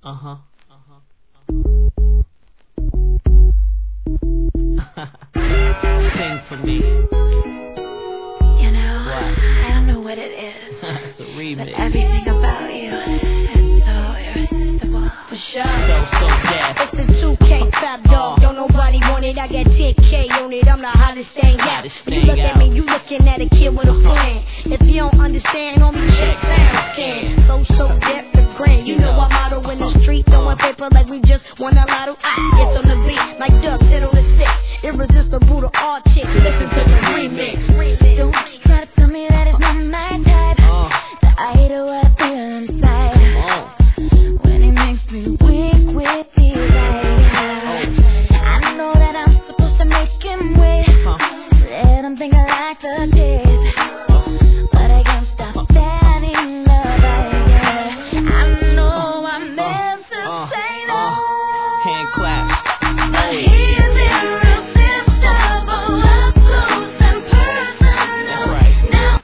Sing for me. You know, what? I don't know what it is. It's a remix. But everything about you is so irresistible. For sure. So deaf. It's the 2K Fab Dog. Don't nobody want it. I got 10K on it. I'm the hottest thing out. You look at me, you looking at a kid with a plan. If you don't understand, homie, check sound scan. So deaf and grand. You know our motto in the street, throwing paper like we just won a lotto. It's on the beat like Duck, sit on the stick. Irresistible to all chicks. Listen to the remix. Don't try to tell me that it's not my type. The idol what I feel inside. When it makes me weak with desire. I know that I'm supposed to make him wait. Let him think I like the taste. But I can't stop that in love. I know I'm meant to say no. Hand clap. But he's in